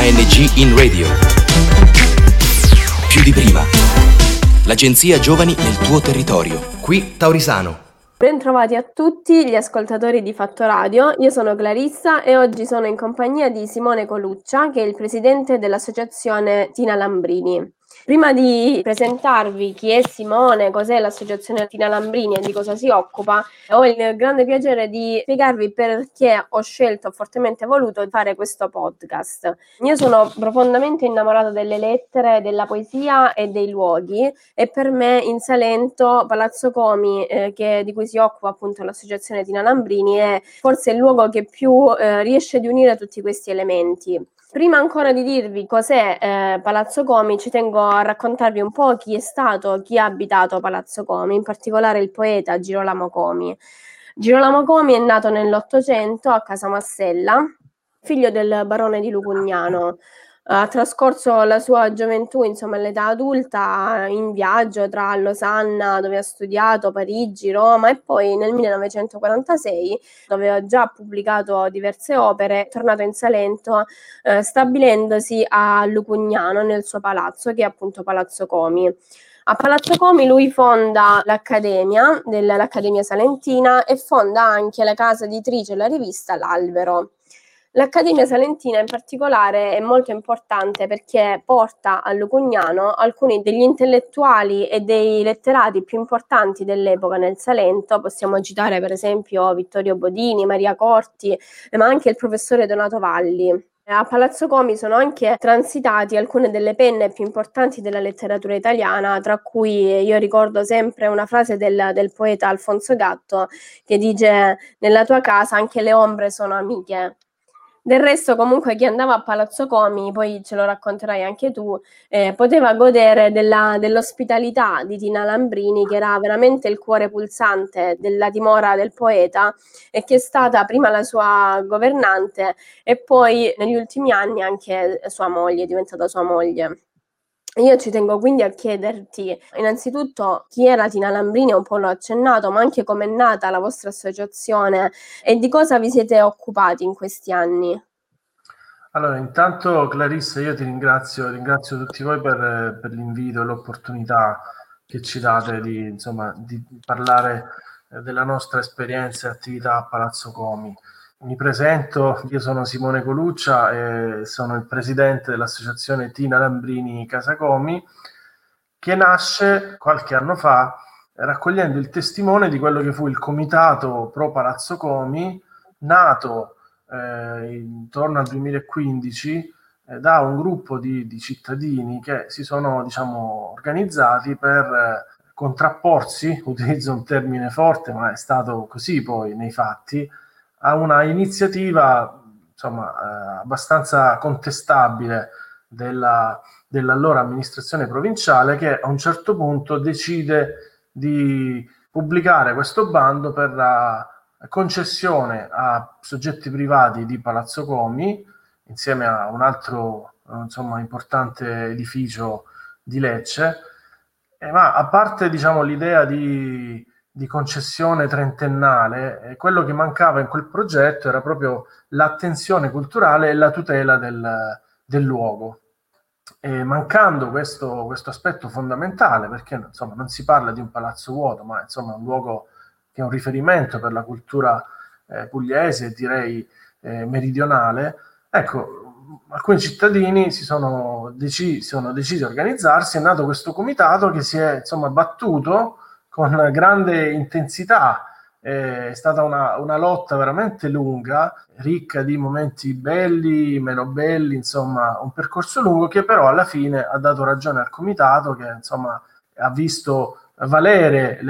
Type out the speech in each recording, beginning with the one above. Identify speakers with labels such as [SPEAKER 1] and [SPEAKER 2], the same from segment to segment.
[SPEAKER 1] ANG in radio. Più di prima. L'agenzia Giovani nel tuo territorio. Qui Taurisano.
[SPEAKER 2] Bentrovati a tutti gli ascoltatori di Fatto Radio, io sono Clarissa e oggi sono in compagnia di Simone Coluccia, che è il presidente dell'associazione Tina Lambrini. Prima di presentarvi chi è Simone, cos'è l'associazione Tina Lambrini e di cosa si occupa, ho il grande piacere di spiegarvi perché ho fortemente voluto fare questo podcast. Io sono profondamente innamorata delle lettere, della poesia e dei luoghi e per me in Salento Palazzo Comi, di cui si occupa appunto l'associazione Tina Lambrini, è forse il luogo che più riesce ad unire tutti questi elementi. Prima ancora di dirvi cos'è Palazzo Comi, ci tengo a raccontarvi un po' chi ha abitato Palazzo Comi, in particolare il poeta Girolamo Comi. Girolamo Comi è nato nell'Ottocento a Casamassella, figlio del barone di Lucugnano. Ha trascorso la sua gioventù, insomma, all'età adulta in viaggio tra Losanna, dove ha studiato, Parigi, Roma, e poi nel 1946, dove ha già pubblicato diverse opere, è tornato in Salento, stabilendosi a Lucugnano nel suo palazzo, che è appunto Palazzo Comi. A Palazzo Comi lui fonda l'Accademia Salentina e fonda anche la casa editrice e la rivista L'Albero. L'Accademia Salentina in particolare è molto importante perché porta a Lucugnano alcuni degli intellettuali e dei letterati più importanti dell'epoca nel Salento. Possiamo citare per esempio Vittorio Bodini, Maria Corti, ma anche il professore Donato Valli. A Palazzo Comi sono anche transitati alcune delle penne più importanti della letteratura italiana, tra cui io ricordo sempre una frase del poeta Alfonso Gatto che dice: "Nella tua casa anche le ombre sono amiche". Del resto, comunque, chi andava a Palazzo Comi, poi ce lo racconterai anche tu, poteva godere dell'ospitalità di Tina Lambrini, che era veramente il cuore pulsante della dimora del poeta e che è stata prima la sua governante e poi negli ultimi anni anche sua moglie, è diventata sua moglie. Io ci tengo quindi a chiederti innanzitutto chi era Tina Lambrini, un po' l'ho accennato, ma anche com'è nata la vostra associazione e di cosa vi siete occupati in questi anni.
[SPEAKER 3] Allora, intanto Clarissa, io ti ringrazio tutti voi per l'invito e l'opportunità che ci date di parlare della nostra esperienza e attività a Palazzo Comi. Mi presento, io sono Simone Coluccia e sono il presidente dell'associazione Tina Lambrini Casa Comi, che nasce qualche anno fa raccogliendo il testimone di quello che fu il comitato pro Palazzo Comi, nato intorno al 2015 da un gruppo di cittadini che si sono organizzati per contrapporsi, utilizzo un termine forte ma è stato così poi nei fatti, a una iniziativa abbastanza contestabile dell'allora amministrazione provinciale, che a un certo punto decide di pubblicare questo bando per la concessione a soggetti privati di Palazzo Comi, insieme a un altro importante edificio di Lecce, ma a parte l'idea di concessione trentennale, quello che mancava in quel progetto era proprio l'attenzione culturale e la tutela del luogo. E mancando questo aspetto fondamentale, perché non si parla di un palazzo vuoto, ma un luogo che è un riferimento per la cultura pugliese e direi meridionale, ecco, alcuni cittadini sono decisi a organizzarsi, è nato questo comitato che si è battuto con grande intensità. È stata una lotta veramente lunga, ricca di momenti belli, meno belli, un percorso lungo che però alla fine ha dato ragione al comitato, che ha visto valere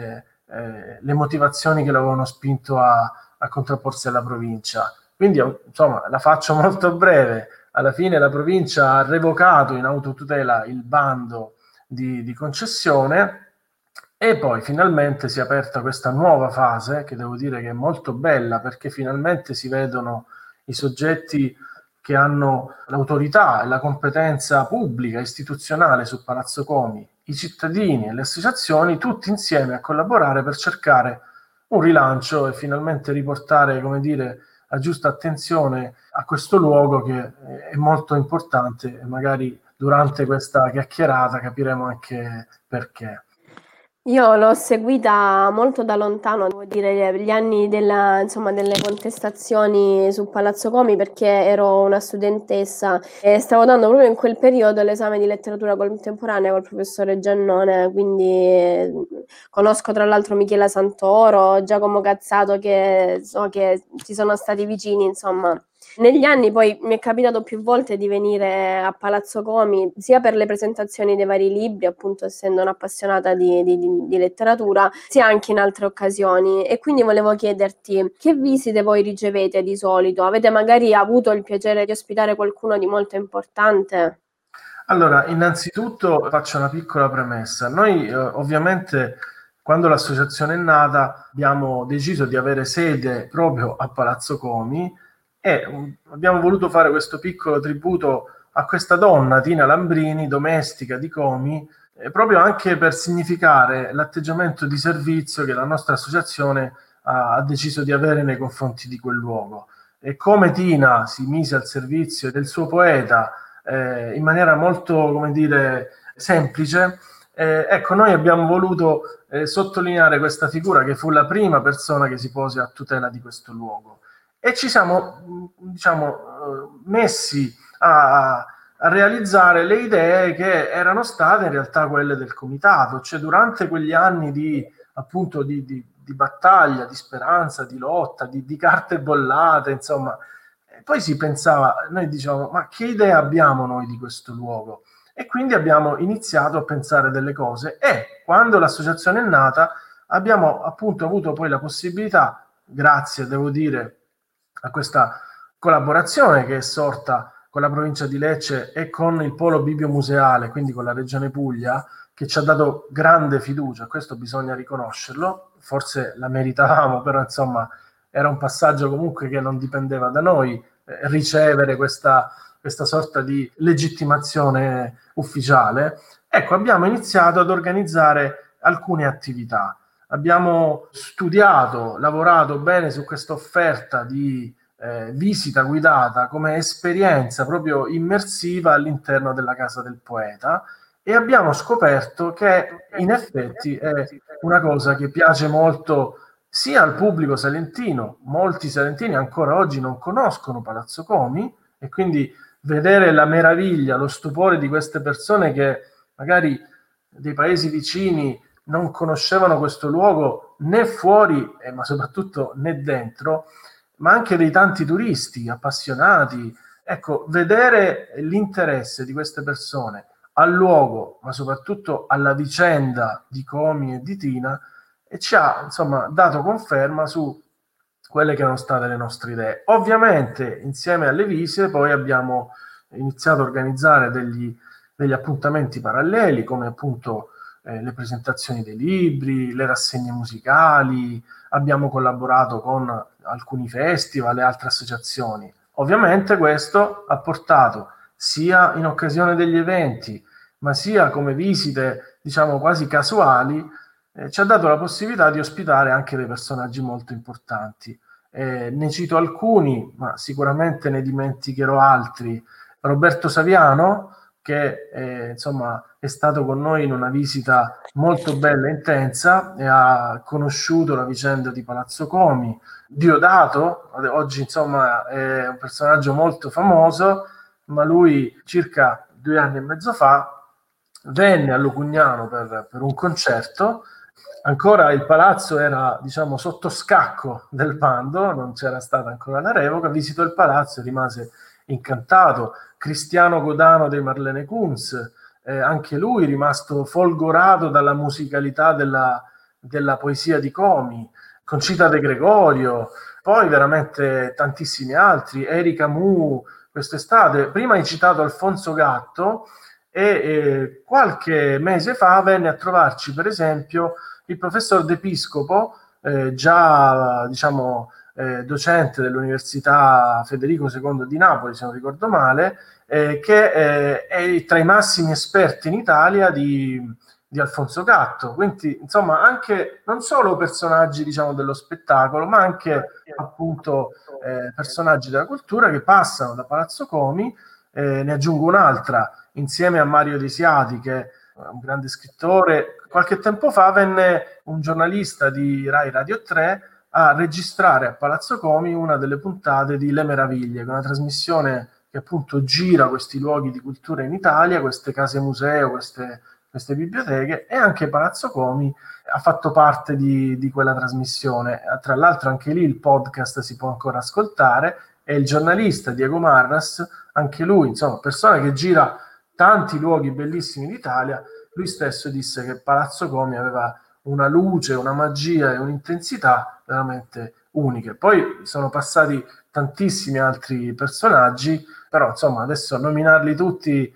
[SPEAKER 3] le motivazioni che l'avevano spinto a contrapporsi alla provincia. Quindi la faccio molto breve: alla fine la provincia ha revocato in autotutela il bando di concessione e poi finalmente si è aperta questa nuova fase, che devo dire che è molto bella, perché finalmente si vedono i soggetti che hanno l'autorità e la competenza pubblica, istituzionale su Palazzo Comi, i cittadini e le associazioni, tutti insieme a collaborare per cercare un rilancio e finalmente riportare, la giusta attenzione a questo luogo che è molto importante, e magari durante questa chiacchierata capiremo anche perché.
[SPEAKER 2] Io l'ho seguita molto da lontano, devo dire, gli anni delle contestazioni su Palazzo Comi, perché ero una studentessa e stavo dando proprio in quel periodo l'esame di letteratura contemporanea col professore Giannone, quindi conosco tra l'altro Michela Santoro, Giacomo Cazzato, che so che ci sono stati vicini, insomma. Negli anni poi mi è capitato più volte di venire a Palazzo Comi, sia per le presentazioni dei vari libri, appunto essendo un'appassionata di letteratura, sia anche in altre occasioni. E quindi volevo chiederti, che visite voi ricevete di solito? Avete magari avuto il piacere di ospitare qualcuno di molto importante?
[SPEAKER 3] Allora, innanzitutto faccio una piccola premessa. Noi ovviamente, quando l'associazione è nata, abbiamo deciso di avere sede proprio a Palazzo Comi e abbiamo voluto fare questo piccolo tributo a questa donna, Tina Lambrini, domestica di Comi, proprio anche per significare l'atteggiamento di servizio che la nostra associazione ha deciso di avere nei confronti di quel luogo. E come Tina si mise al servizio del suo poeta in maniera molto, come dire, semplice, ecco, noi abbiamo voluto sottolineare questa figura, che fu la prima persona che si pose a tutela di questo luogo. E ci siamo, messi a realizzare le idee che erano state in realtà quelle del comitato, cioè durante quegli anni di battaglia, di speranza, di lotta, di carte bollate, insomma. Poi si pensava, noi diciamo, ma che idea abbiamo noi di questo luogo? E quindi abbiamo iniziato a pensare delle cose, e quando l'associazione è nata abbiamo appunto avuto poi la possibilità, grazie, devo dire, a questa collaborazione che è sorta con la provincia di Lecce e con il polo bibliomuseale, quindi con la regione Puglia, che ci ha dato grande fiducia. Questo bisogna riconoscerlo, forse la meritavamo, però insomma era un passaggio comunque che non dipendeva da noi, ricevere questa sorta di legittimazione ufficiale. Ecco, abbiamo iniziato ad organizzare alcune attività. Abbiamo studiato, lavorato bene su questa offerta di visita guidata come esperienza proprio immersiva all'interno della Casa del Poeta, e abbiamo scoperto che in effetti è una cosa che piace molto sia al pubblico salentino. Molti salentini ancora oggi non conoscono Palazzo Comi, e quindi vedere la meraviglia, lo stupore di queste persone che magari dei paesi vicini non conoscevano questo luogo né fuori, ma soprattutto né dentro, ma anche dei tanti turisti appassionati. Ecco, vedere l'interesse di queste persone al luogo, ma soprattutto alla vicenda di Comi e di Tina, e ci ha insomma dato conferma su quelle che erano state le nostre idee. Ovviamente insieme alle visite poi abbiamo iniziato a organizzare degli appuntamenti paralleli, come appunto le presentazioni dei libri, le rassegne musicali. Abbiamo collaborato con alcuni festival e altre associazioni. Ovviamente questo ha portato sia in occasione degli eventi, ma sia come visite, diciamo, quasi casuali, ci ha dato la possibilità di ospitare anche dei personaggi molto importanti. Ne cito alcuni, ma sicuramente ne dimenticherò altri. Roberto Saviano, che insomma è stato con noi in una visita molto bella e intensa e ha conosciuto la vicenda di Palazzo Comi. Diodato, oggi insomma è un personaggio molto famoso, ma lui circa 2 anni e mezzo fa venne a Lucugnano per un concerto. Ancora il palazzo era, diciamo, sotto scacco del bando, non c'era stata ancora la revoca. Visitò il palazzo e rimase incantato. Cristiano Godano dei Marlene Kunz, anche lui rimasto folgorato dalla musicalità della poesia di Comi. Concita De Gregorio, poi veramente tantissimi altri. Erika Mu quest'estate. Prima hai citato Alfonso Gatto, e qualche mese fa venne a trovarci per esempio il professor De Piscopo, già diciamo docente dell'Università Federico II di Napoli, se non ricordo male, che è tra i massimi esperti in Italia di di Alfonso Gatto, quindi insomma anche non solo personaggi diciamo dello spettacolo, ma anche appunto personaggi della cultura che passano da Palazzo Comi. Ne aggiungo un'altra, insieme a Mario Desiati, che è un grande scrittore. Qualche tempo fa venne un giornalista di Rai Radio 3 a registrare a Palazzo Comi una delle puntate di Le Meraviglie, che è una trasmissione che appunto gira questi luoghi di cultura in Italia, queste case museo, queste biblioteche, e anche Palazzo Comi ha fatto parte di quella trasmissione. Tra l'altro anche lì il podcast si può ancora ascoltare, e il giornalista Diego Marras, anche lui, insomma, persona che gira tanti luoghi bellissimi d'Italia, lui stesso disse che Palazzo Comi aveva una luce, una magia e un'intensità veramente uniche. Poi sono passati tantissimi altri personaggi, però insomma adesso nominarli tutti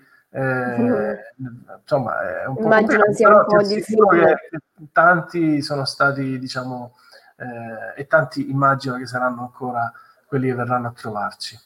[SPEAKER 3] insomma è un po'
[SPEAKER 2] immagino
[SPEAKER 3] complicato,
[SPEAKER 2] sia
[SPEAKER 3] però
[SPEAKER 2] un po'
[SPEAKER 3] ti assicuro
[SPEAKER 2] difficile.
[SPEAKER 3] che tanti sono stati, diciamo, e tanti immagino che saranno ancora quelli che verranno a trovarci.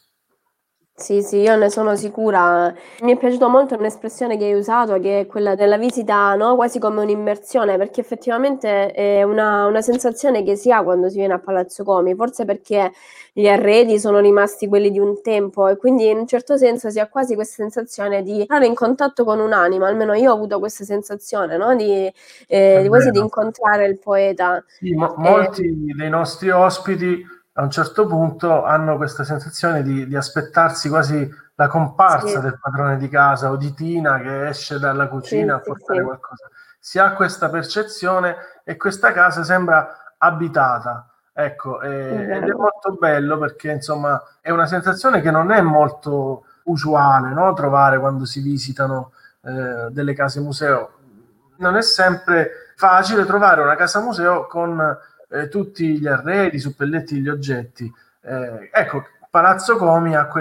[SPEAKER 2] Sì, sì, io ne sono sicura. Mi è piaciuta molto un'espressione che hai usato, che è quella della visita, no? Quasi come un'immersione, perché effettivamente è una sensazione che si ha quando si viene a Palazzo Comi, forse perché gli arredi sono rimasti quelli di un tempo, e quindi in un certo senso si ha quasi questa sensazione di entrare in contatto con un'anima, almeno io ho avuto questa sensazione, no? Di quasi di incontrare il poeta.
[SPEAKER 3] Sì, molti dei nostri ospiti a un certo punto hanno questa sensazione di aspettarsi quasi la comparsa
[SPEAKER 2] Sì,
[SPEAKER 3] del padrone di casa o di Tina che esce dalla cucina a
[SPEAKER 2] sì,
[SPEAKER 3] portare
[SPEAKER 2] sì.
[SPEAKER 3] qualcosa. Si ha questa percezione e questa casa sembra abitata. Ecco, ed è molto bello perché insomma è una sensazione che non è molto usuale, no? Trovare quando si visitano delle case museo. Non è sempre facile trovare una casa museo con tutti gli arredi, i suppelletti, gli oggetti. Ecco, Palazzo Comi ha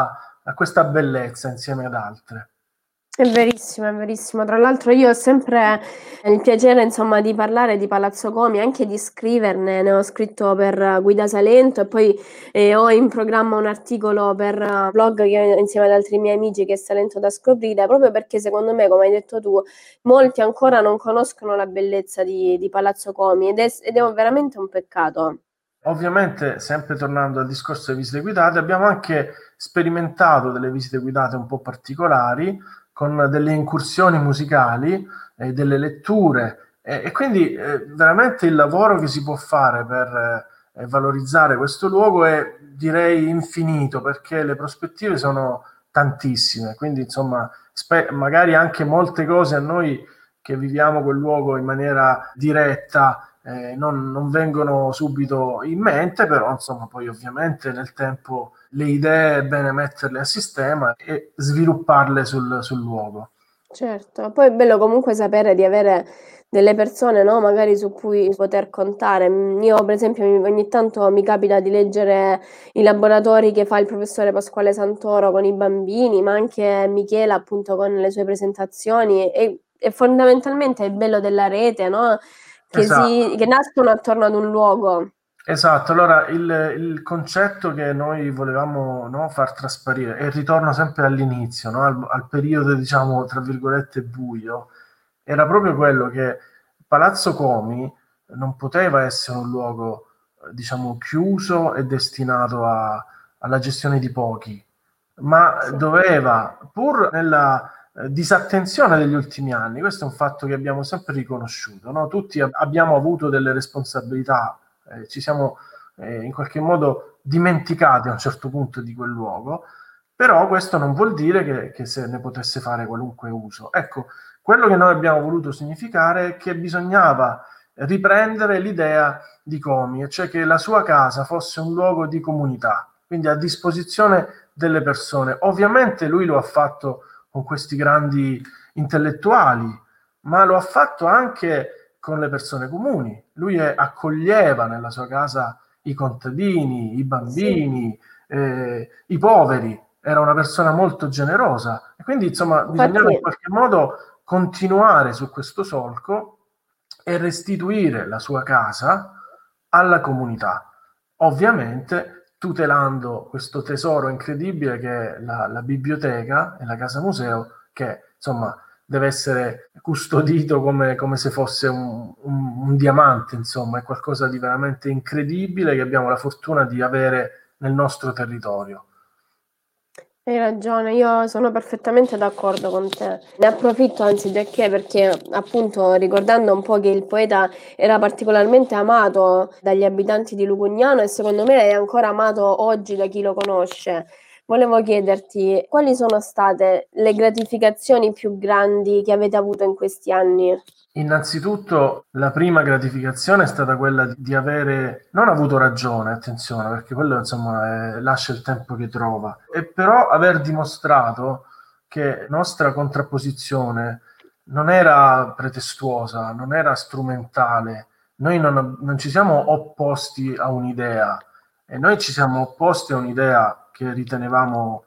[SPEAKER 3] questa bellezza insieme ad altre.
[SPEAKER 2] È verissimo, è verissimo. Tra l'altro io ho sempre il piacere, insomma, di parlare di Palazzo Comi, anche di scriverne. Ne ho scritto per Guida Salento, e poi ho in programma un articolo per blog che insieme ad altri miei amici, che è Salento da scoprire, proprio perché secondo me, come hai detto tu, molti ancora non conoscono la bellezza di Palazzo Comi, ed è veramente un peccato.
[SPEAKER 3] Ovviamente, sempre tornando al discorso delle visite guidate, abbiamo anche sperimentato delle visite guidate un po' particolari, con delle incursioni musicali, delle letture, e quindi veramente il lavoro che si può fare per valorizzare questo luogo è, direi, infinito, perché le prospettive sono tantissime. Quindi insomma magari anche molte cose a noi che viviamo quel luogo in maniera diretta non vengono subito in mente, però insomma poi ovviamente nel tempo le idee è bene metterle a sistema e svilupparle sul luogo.
[SPEAKER 2] Certo, poi è bello comunque sapere di avere delle persone, no, magari su cui poter contare. Io per esempio ogni tanto mi capita di leggere i laboratori che fa il professore Pasquale Santoro con i bambini, ma anche Michela appunto con le sue presentazioni, e fondamentalmente è il bello della rete, no?
[SPEAKER 3] Esatto.
[SPEAKER 2] Che nascono attorno ad un luogo.
[SPEAKER 3] Esatto, allora il concetto che noi volevamo, no, far trasparire, e ritorno sempre all'inizio, no, al periodo, diciamo, tra virgolette, buio, era proprio quello che Palazzo Comi non poteva essere un luogo, diciamo, chiuso e destinato alla gestione di pochi, ma
[SPEAKER 2] Sì.
[SPEAKER 3] doveva, pur nella disattenzione degli ultimi anni, questo è un fatto che abbiamo sempre riconosciuto, no? Tutti abbiamo avuto delle responsabilità, ci siamo in qualche modo dimenticati a un certo punto di quel luogo, però questo non vuol dire che se ne potesse fare qualunque uso. Ecco, quello che noi abbiamo voluto significare è che bisognava riprendere l'idea di Comi, e cioè che la sua casa fosse un luogo di comunità, quindi a disposizione delle persone. Ovviamente lui lo ha fatto con questi grandi intellettuali, ma lo ha fatto anche con le persone comuni. Lui accoglieva nella sua casa i contadini, i bambini, i poveri. Era una persona molto generosa, e quindi insomma bisognava in qualche modo continuare su questo solco e restituire la sua casa alla comunità, ovviamente tutelando questo tesoro incredibile che è la biblioteca e la casa museo, che insomma deve essere custodito come se fosse un diamante, insomma, è qualcosa di veramente incredibile che abbiamo la fortuna di avere nel nostro territorio.
[SPEAKER 2] Hai ragione, io sono perfettamente d'accordo con te. Ne approfitto anzi perché appunto ricordando un po' che il poeta era particolarmente amato dagli abitanti di Lugugnano e secondo me è ancora amato oggi da chi lo conosce. Volevo chiederti quali sono state le gratificazioni più grandi che avete avuto in questi anni?
[SPEAKER 3] Innanzitutto la prima gratificazione è stata quella di avere non avuto ragione, attenzione, perché quello insomma lascia il tempo che trova, e però aver dimostrato che nostra contrapposizione non era pretestuosa, non era strumentale, noi non ci siamo opposti a un'idea, e noi ci siamo opposti a un'idea che ritenevamo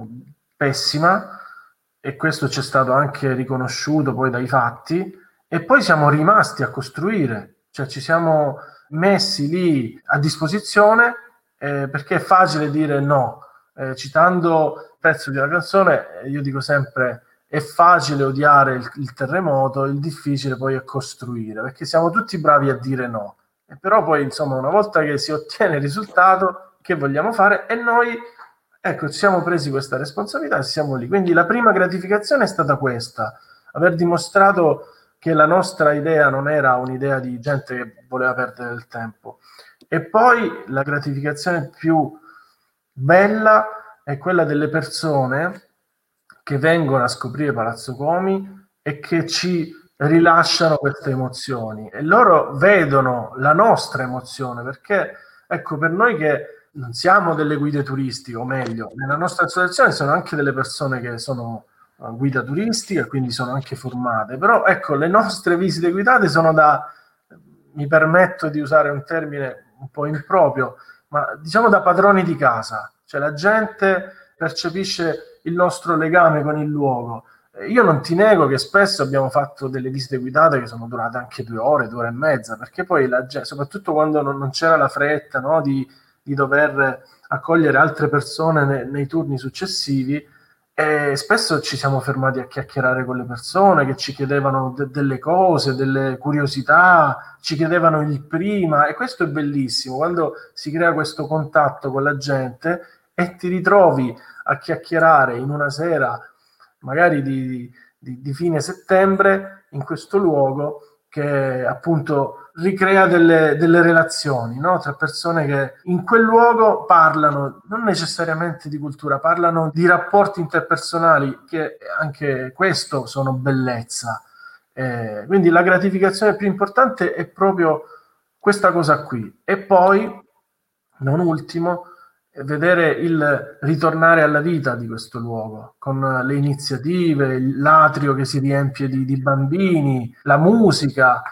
[SPEAKER 3] pessima, e questo ci è stato anche riconosciuto poi dai fatti. E poi siamo rimasti a costruire, cioè ci siamo messi lì a disposizione, perché è facile dire no. Citando il pezzo di una canzone, io dico sempre: è facile odiare il terremoto, il difficile poi è costruire, perché siamo tutti bravi a dire no. E però poi, insomma, una volta che si ottiene il risultato, che vogliamo fare? E noi, ecco, ci siamo presi questa responsabilità e siamo lì. Quindi la prima gratificazione è stata questa, aver dimostrato che la nostra idea non era un'idea di gente che voleva perdere il tempo. E poi la gratificazione più bella è quella delle persone che vengono a scoprire Palazzo Comi e che ci rilasciano queste emozioni, e loro vedono la nostra emozione, perché ecco, per noi che non siamo delle guide turistiche, o meglio, nella nostra associazione sono anche delle persone che sono guida turistica, quindi sono anche formate, però ecco, le nostre visite guidate sono mi permetto di usare un termine un po' improprio, ma diciamo da padroni di casa, cioè la gente percepisce il nostro legame con il luogo. Io non ti nego che spesso abbiamo fatto delle visite guidate che sono durate anche 2 ore, 2 ore e mezza, perché poi la gente, soprattutto quando non c'era la fretta, no, di dover accogliere altre persone nei turni successivi, e spesso ci siamo fermati a chiacchierare con le persone che ci chiedevano delle cose, delle curiosità, ci chiedevano il prima, e questo è bellissimo, quando si crea questo contatto con la gente e ti ritrovi a chiacchierare in una sera, magari di fine settembre, in questo luogo che appunto ricrea delle relazioni, no? Tra persone che in quel luogo parlano non necessariamente di cultura, parlano di rapporti interpersonali, che anche questo sono bellezza. Quindi la gratificazione più importante è proprio questa cosa qui. E poi, non ultimo, vedere il ritornare alla vita di questo luogo, con le iniziative, l'atrio che si riempie di bambini, la musica,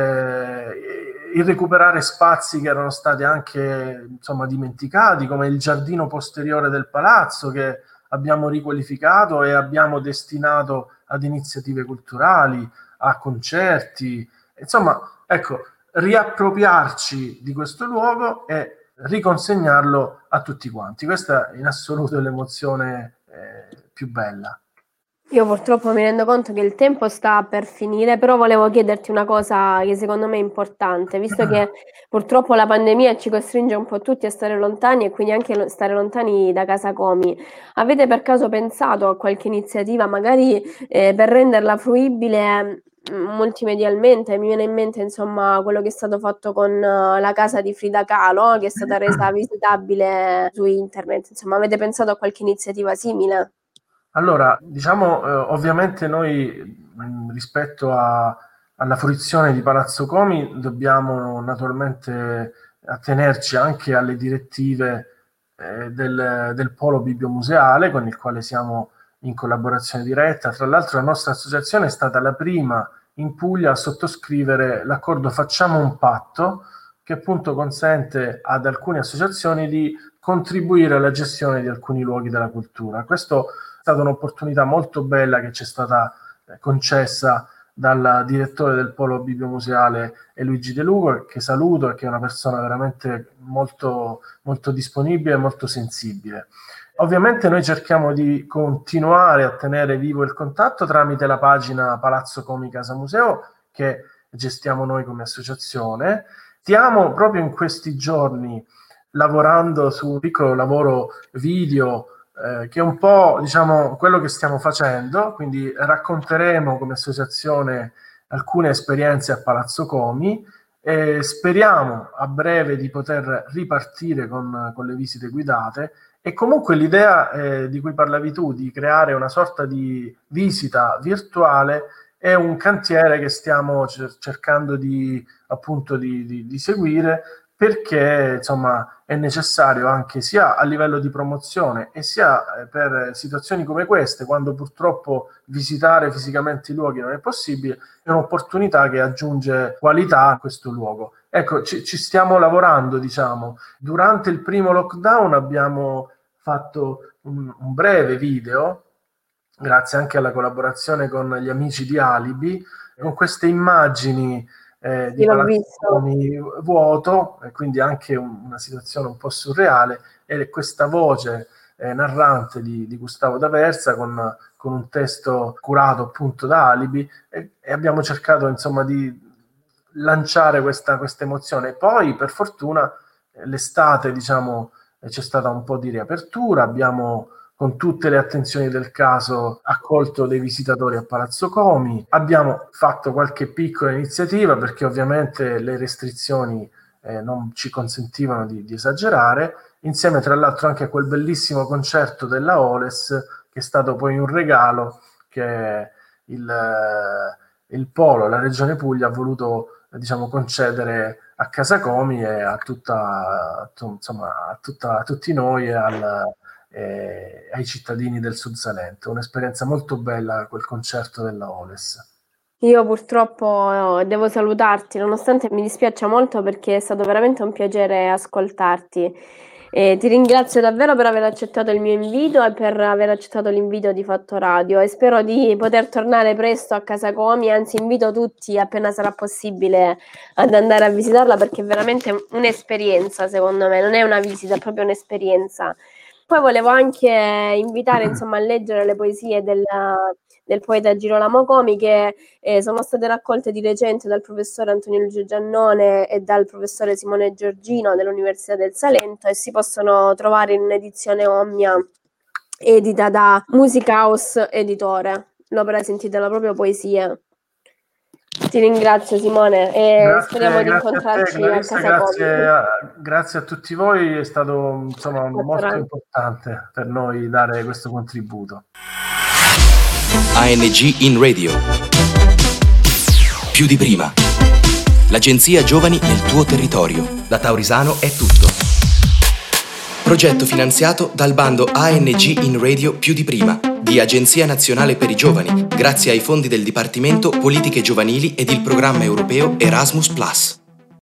[SPEAKER 3] il recuperare spazi che erano stati anche insomma dimenticati, come il giardino posteriore del palazzo, che abbiamo riqualificato e abbiamo destinato ad iniziative culturali, a concerti, insomma, ecco, riappropriarci di questo luogo e riconsegnarlo a tutti quanti. Questa in assoluto è l'emozione più bella.
[SPEAKER 2] Io purtroppo mi rendo conto che il tempo sta per finire, però volevo chiederti una cosa che secondo me è importante, visto che purtroppo la pandemia ci costringe un po' tutti a stare lontani e quindi anche stare lontani da Casa Comi. Avete per caso pensato a qualche iniziativa, magari per renderla fruibile multimedialmente? Mi viene in mente insomma quello che è stato fatto con la casa di Frida Kahlo, che è stata resa visitabile su internet. Insomma, avete pensato a qualche iniziativa simile?
[SPEAKER 3] Allora, diciamo, ovviamente noi rispetto alla fruizione di Palazzo Comi dobbiamo naturalmente attenerci anche alle direttive del polo bibliomuseale, con il quale siamo in collaborazione diretta. Tra l'altro la nostra associazione è stata la prima in Puglia a sottoscrivere l'accordo Facciamo un patto, che appunto consente ad alcune associazioni di contribuire alla gestione di alcuni luoghi della cultura. Questo è stata un'opportunità molto bella che ci è stata concessa dal direttore del Polo Bibliomuseale Luigi De Lugo, che saluto e che è una persona veramente molto, molto disponibile e molto sensibile. Ovviamente noi cerchiamo di continuare a tenere vivo il contatto tramite la pagina Palazzo Comi Casa Museo, che gestiamo noi come associazione. Stiamo proprio in questi giorni lavorando su un piccolo lavoro video che è un po', diciamo, quello che stiamo facendo, quindi racconteremo come associazione alcune esperienze a Palazzo Comi e speriamo a breve di poter ripartire con le visite guidate. E comunque l'idea di cui parlavi tu, di creare una sorta di visita virtuale, è un cantiere che stiamo cercando di seguire, perché insomma è necessario anche sia a livello di promozione e sia per situazioni come queste, quando purtroppo visitare fisicamente i luoghi non è possibile, è un'opportunità che aggiunge qualità a questo luogo. Ecco, ci stiamo lavorando, diciamo. Durante il primo lockdown abbiamo fatto un breve video, grazie anche alla collaborazione con gli amici di Alibi, con queste immagini di Palazzo vuoto, e quindi anche una situazione un po' surreale, e questa voce narrante di Gustavo D'Aversa con un testo curato appunto da Alibi, e abbiamo cercato insomma di lanciare questa emozione. Poi per fortuna l'estate, diciamo, c'è stata un po' di riapertura, abbiamo con tutte le attenzioni del caso accolto dei visitatori a Palazzo Comi, abbiamo fatto qualche piccola iniziativa perché ovviamente le restrizioni non ci consentivano di esagerare, insieme tra l'altro anche a quel bellissimo concerto della Oles, che è stato poi un regalo che il Polo, la Regione Puglia, ha voluto, diciamo, concedere a Casa Comi e a tutti noi e ai cittadini del Sud Salento. Un'esperienza molto bella quel concerto della Oles.
[SPEAKER 2] Io purtroppo devo salutarti, nonostante mi dispiaccia molto, perché è stato veramente un piacere ascoltarti. Ti ringrazio davvero per aver accettato il mio invito e per aver accettato l'invito di Fatto Radio, e spero di poter tornare presto a Casa Comi, anzi invito tutti appena sarà possibile ad andare a visitarla, perché è veramente un'esperienza, secondo me, non è una visita, è proprio un'esperienza. Poi volevo anche invitare, insomma, a leggere le poesie del poeta Girolamo Comi, che sono state raccolte di recente dal professore Antonio Lucio Giannone e dal professore Simone Giorgino dell'Università del Salento, e si possono trovare in un'edizione Omnia edita da Music House Editore. L'opera si intitola proprio Poesie. Ti ringrazio, Simone, e speriamo di incontrarci a Casa Comi.
[SPEAKER 3] Grazie a tutti voi, è stato insomma molto importante per noi dare questo contributo.
[SPEAKER 1] ANG in radio. Più di prima. L'agenzia Giovani nel tuo territorio. Da Taurisano è tutto. Progetto finanziato dal bando ANG in radio Più di prima di Agenzia Nazionale per i Giovani, grazie ai fondi del Dipartimento Politiche Giovanili ed il programma europeo Erasmus+.